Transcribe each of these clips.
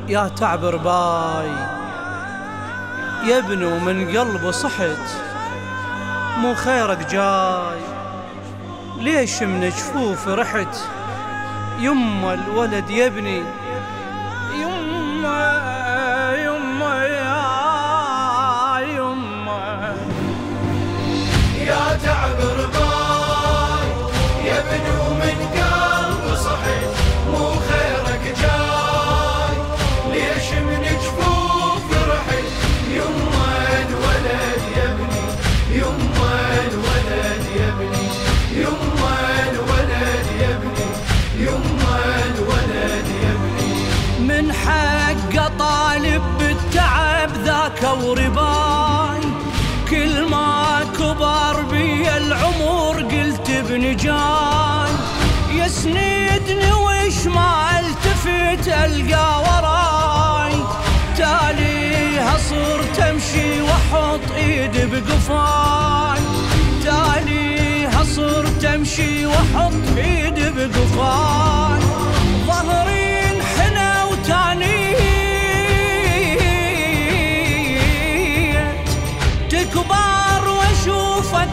يا تعبر باي يا ابنو من قلبه صحت، مو خيرك جاي ليش من جفوف رحت؟ يما الولد يا ابني، يما يما يما يا تعبر باي يا ابنو من قلبه صحت، مو خيرك جاي ليش من جفوف رحت؟ يما الولد يا ابني، يما الولد يا ابني، يما الولد يا ابني، يما الولد يا ابني. من حق طالب بالتعب ذاك ورباي، كل ما كبر بي العمر قلت ابن جاي، يسندني وش ما التفت القى وراي، تاليها صرت امشي واحط ايدي بقفاي، تاليها صرت امشي واحط ايدي بقفاي، ظهري انحنى وتانيت تكبر واشوفك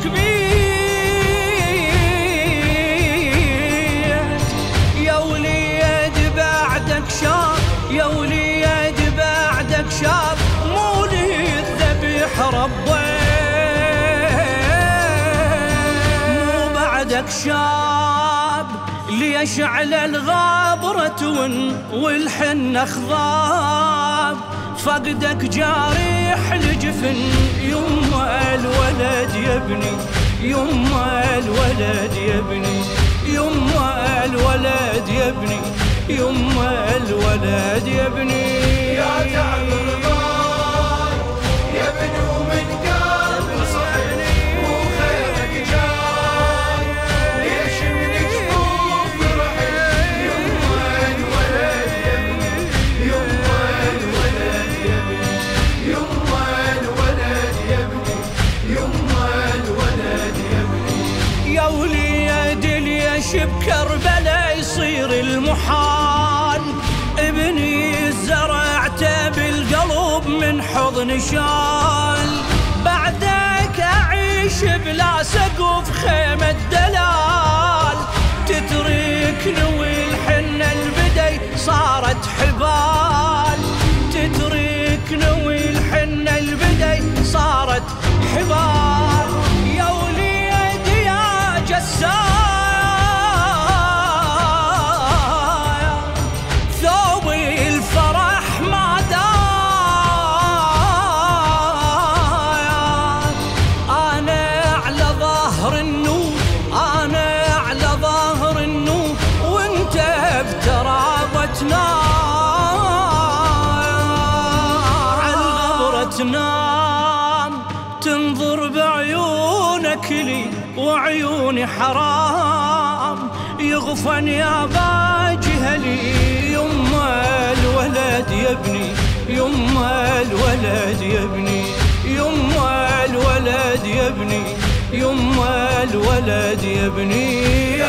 بيت، يا وليد بعدك شاب، يا وليد بعدك شاب، مو لي الذبيح ربيت، مو بعدك شاب ليش على الغابرة والحنة خضاب، فقدك جارح الجفن، يما الولد يا ابني، يما الولد يا ابني، يما الولد يا ابني، يما الولد يا ابني. يا تعبر باي يا ابنو من قلبه صحت، مو خيرك جاي ليش من جفوف رحت؟ يما الولد يا ابني، يما الولد يا ابني، يما الولد يا ابني، يما الولد يا ابني. يا وليد ليش بكربلاء يصير المحال، ابني زرعته بالقلب من حضن شال، بعدك أعيش بلا سقف خيمة دلال، تتركني والحنة البدي صارت حبال، تتركني والحنة البدي صارت حبال، يا وليد يا جسار تنام، تنظر بعيونك لي وعيوني حرام، يغفن يا باجهلي، يما الولد يا ابني، يما الولد يا ابني، يما الولد يا ابني، يما الولد يا ابني.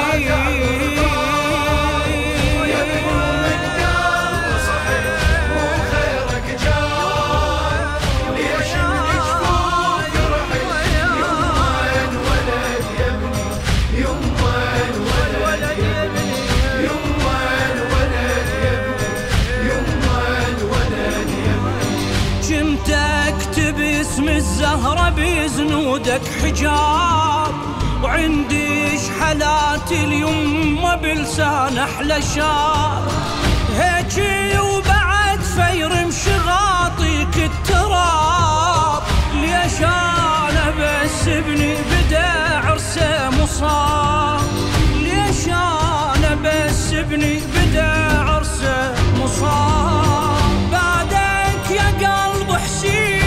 اسم الزهرة بزنودك حجاب، وعندي شحلات اليمة بلسان احلى شاب، هيجي وبعد فيرم شغاطيك التراب، ليش انا بس ابني بدا عرسه مصاب، ليش انا بس ابني بدا عرسه مصاب، بعدك يا قلب حسين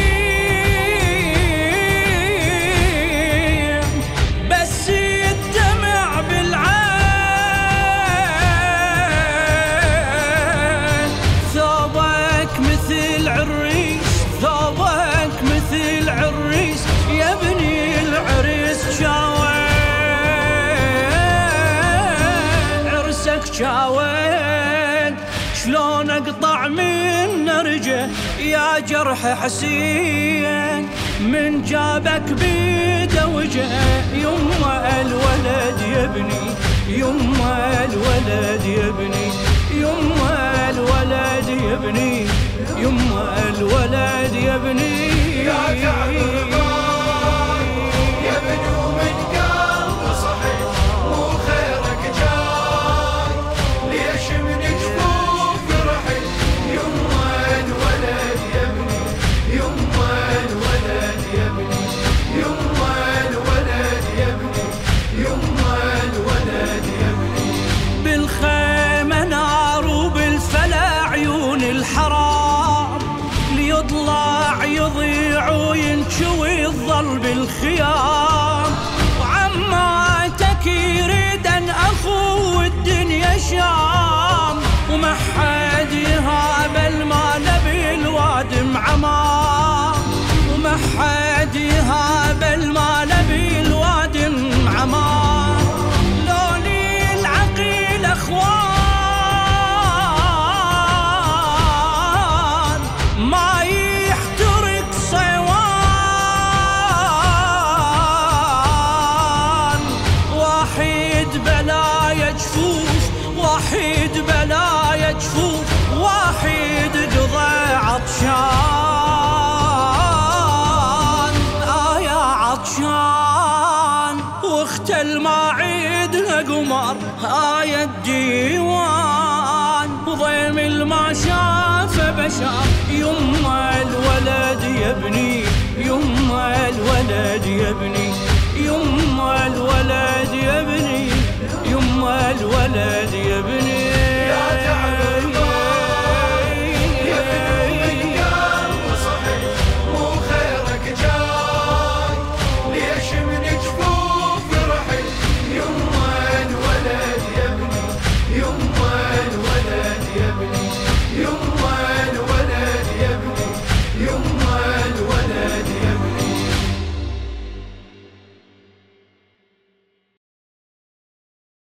شاوين، شلون اقطع من فرجه يا جرح حسين من جابك بيده وجه. يما الولد يبني يما الولد يبني يما الولد يبني يما الولد يبني. يا كعب الغار يبنو من قلب صحيح مو خيرك جاي ليش من جفوف رحل. يما الولد يبني يما الولد يبني يما الولد يبني يما الولد يبني. بالخيمة نار وبالفلا عيون الحرام ليطلع يضيع وينشوي الظل بالخيام. وعماتك يريد ان اخو الدنيا شام وما حد يهابل ما نبي الوادم عمام وما حد يهابل ما نبي الوادم عمام. لوني العقيل اخوان ما يحترق صيوان. واحد بلا يجفوف واحد بلا يجفوف واحد قضى عطشان. يا عطشان واختل ما عيدنا قمر الديوان وضيم الما شاف بشر. يما الولد يبني يما الولد يبني يما الولد يبني يما الولد يبني.